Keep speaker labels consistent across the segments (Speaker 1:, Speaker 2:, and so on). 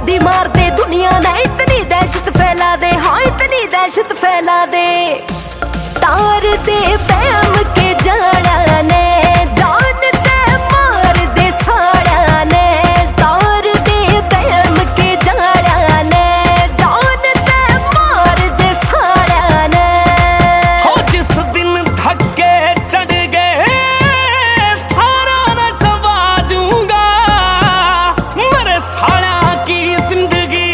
Speaker 1: मुद्दी मार दे दुनिया ने, इतनी दहशत फैला दे, हाँ इतनी दहशत फैला दे। तार दे बैम के जाड़ा ने, जान दे मार दे साड़ा ने। तार दे बैम के जाड़ा ने, जान दे मार दे साड़ा ने।
Speaker 2: हो जिस दिन धक्के चढ़ गए सारा न चबा जूंगा, मेरे साड़ा की जिंदगी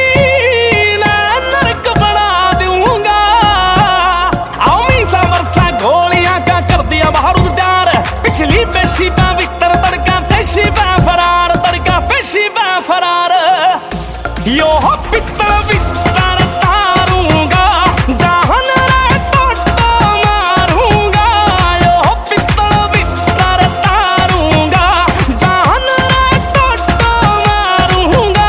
Speaker 2: नरक बना दूंगा। आमी सा वर्षा गोलियां का कर दिया बारूद तैयार, पिछली पेशी पा विक्टर तड़का पेशी पा फरार, तड़का पेशी पा फरार। यो हो पित्तल विक्टर तारूंगा, जान रे टोटो मारूंगा। यो हो पित्तल विक्टर तारूंगा, जान रे टोटो मारूंगा।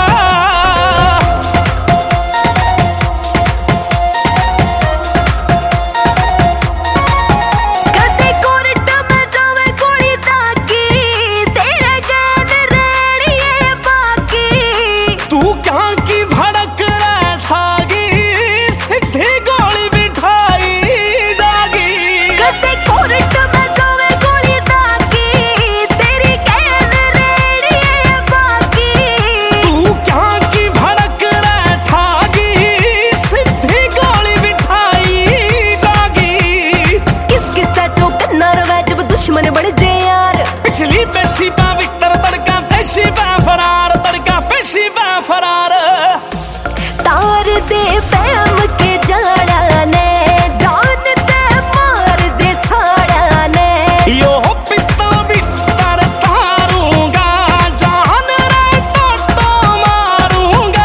Speaker 1: कदे कोर्ट में जावे गोली दागी, तेरे गैल रेड़िए बाकी।
Speaker 2: तू क्या की भड़क रहा ठागी, सीधी गोली बिठाई जागी।
Speaker 1: कदे कोर्ट में जावे गोली दागी, तेरी गैल रेड़िए बाकी।
Speaker 2: तू क्या की भड़क रहा ठागी, सीधी गोली बिठाई जागी।
Speaker 1: किस किस दा चौकन्ना रवै जब दुश्मन बन जे यार।
Speaker 2: पिछली पेशी पा विक्टर तड़का पेशी पा फरार, तड़का पेशी पा फरार।
Speaker 1: तार दे बैम के जाड़ा ने, जान दे मार दे साड़ा ने।
Speaker 2: यो हो पित्तल विक्टर तारूंगा, जान रे टोटो मारूंगा।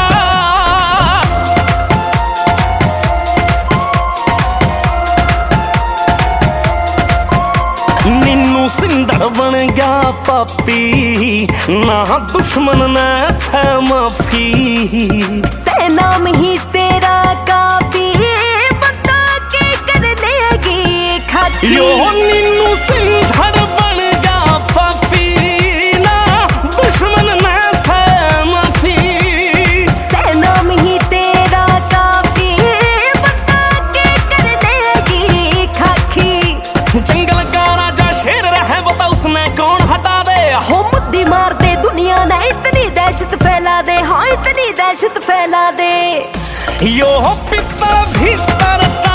Speaker 2: नीनू सिंदड़ बन गया पापी, ना दुश्मन ने सह माफी।
Speaker 1: सेना में ही तेरा काफी, बता के कर लेगी खाकी।
Speaker 2: यो नीनू सिंदड़ बन गया पापी, ना दुश्मन ने सह माफी।
Speaker 1: सेना में ही तेरा काफी, बता के कर लेगी खाकी।
Speaker 2: जंगल का राजा शेर रहे वो तो उसने कौन हटा दे।
Speaker 1: हो मुद्दी मार दे दुनिया ने, इतनी दहशत फैला दे, हाँ इतनी दहशत फैला दे।
Speaker 2: यो हो पित्तल भीतर